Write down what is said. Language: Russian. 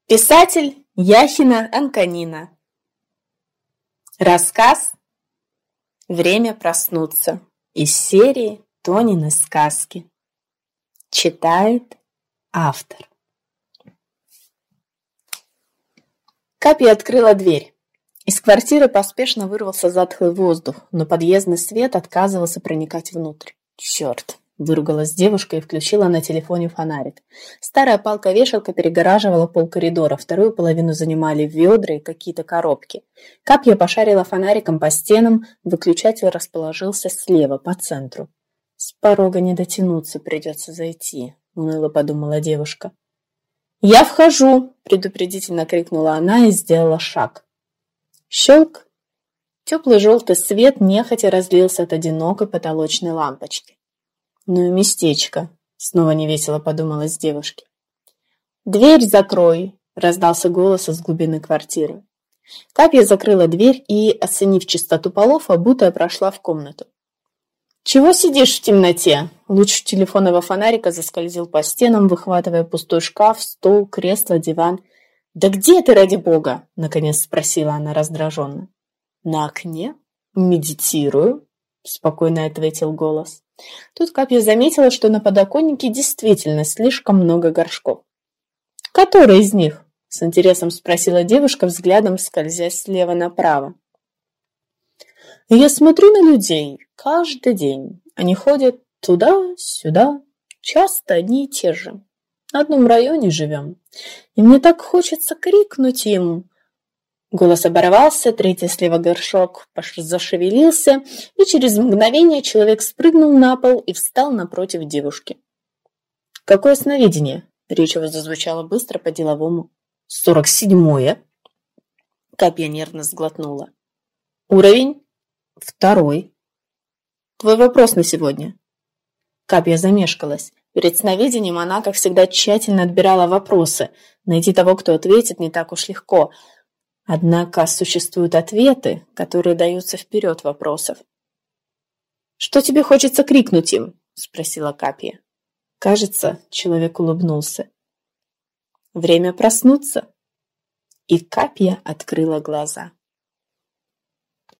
Писатель Яхина Анканина. Рассказ «Время проснуться» из серии Тонины сказки. Читает автор. Капи открыла дверь. Из квартиры поспешно вырвался затхлый воздух, но подъездный свет отказывался проникать внутрь. «Черт!» – выругалась девушка и включила на телефоне фонарик. Старая палка-вешалка перегораживала полкоридора, вторую половину занимали ведра и какие-то коробки. Капья пошарила фонариком по стенам, выключатель расположился слева, по центру. «С порога не дотянуться, придется зайти», – уныло подумала девушка. «Я вхожу!» – предупредительно крикнула она и сделала шаг. Щелк! Теплый желтый свет нехотя разлился от одинокой потолочной лампочки. «Ну и местечко!» – снова невесело подумалось девушке. «Дверь закрой!» – раздался голос из глубины квартиры. Капья закрыла дверь и, оценив чистоту полов, обутая прошла в комнату. «Чего сидишь в темноте?» Луч телефонного фонарика заскользил по стенам, выхватывая пустой шкаф, стол, кресло, диван. «Да где ты, ради бога?» – наконец спросила она раздраженно. «На окне? Медитирую», – спокойно ответил голос. Тут Капья заметила, что на подоконнике действительно слишком много горшков. «Который из них?» – с интересом спросила девушка, взглядом скользя слева направо. «Я смотрю на людей каждый день. Они ходят туда-сюда, часто одни и те же. В одном районе живем, и мне так хочется крикнуть им». Голос оборвался, третий слева горшок зашевелился, и через мгновение человек спрыгнул на пол и встал напротив девушки. «Какое сновидение?» Речь его зазвучала быстро по-деловому. 47-е. Капья нервно сглотнула. «Уровень?» 2. «Твой вопрос на сегодня?» Капья замешкалась. Перед сновидением она, как всегда, тщательно отбирала вопросы. Найти того, кто ответит, не так уж легко. Однако существуют ответы, которые даются вперед вопросов. «Что тебе хочется крикнуть им?» – спросила Капья. Кажется, человек улыбнулся. «Время проснуться». И Капья открыла глаза.